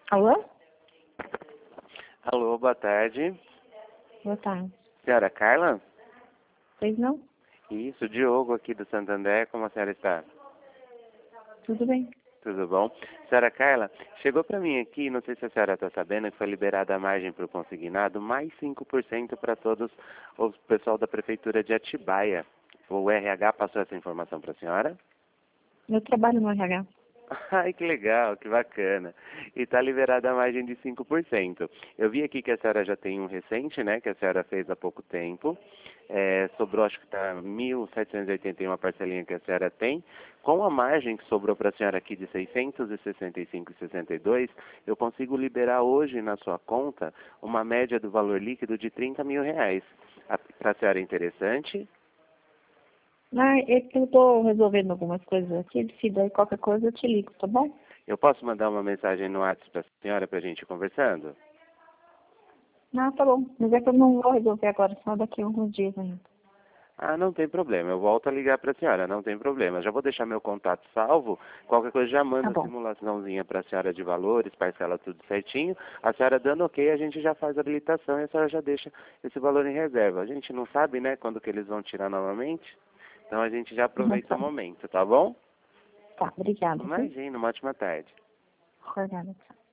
Alô? Alô, boa tarde. Boa tarde. Senhora Carla? Vocês não? Isso, Diogo aqui do Santander, como a senhora está? Tudo bem. Tudo bom? Senhora Carla, chegou para mim aqui, não sei se a senhora está sabendo, que foi liberada a margem para o consignado, mais 5% para todos o pessoal da Prefeitura de Atibaia. O RH passou essa informação para a senhora? Eu trabalho no RH. Ai, que legal, que bacana. E está liberada a margem de 5%. Eu vi aqui que a senhora já tem um recente, né, que a senhora fez há pouco tempo. Sobrou, acho que está 1.781 a parcelinha que a senhora tem. Com a margem que sobrou para a senhora aqui de 665,62, eu consigo liberar hoje na sua conta uma média do valor líquido de R$ 30 mil. Para a senhora é interessante? Ah, é que eu tô resolvendo algumas coisas aqui, se daí qualquer coisa eu te ligo, tá bom? Eu posso mandar uma mensagem no WhatsApp para a senhora para a gente ir conversando? Não, tá bom. Mas é que eu não vou resolver agora, só daqui a alguns dias ainda. Ah, não tem problema. Eu volto a ligar para a senhora, não tem problema. Já vou deixar meu contato salvo. Qualquer coisa já Tá manda a bom. simulaçãozinha para a senhora de valores, parcela tudo certinho. A senhora dando ok, a gente já faz a habilitação e a senhora já deixa esse valor em reserva. A gente não sabe, né, quando que eles vão tirar novamente. Então a gente já aproveita o Tá. momento, tá bom? Tá, obrigada, viu? Imagina, uma ótima tarde. Obrigada, tchau.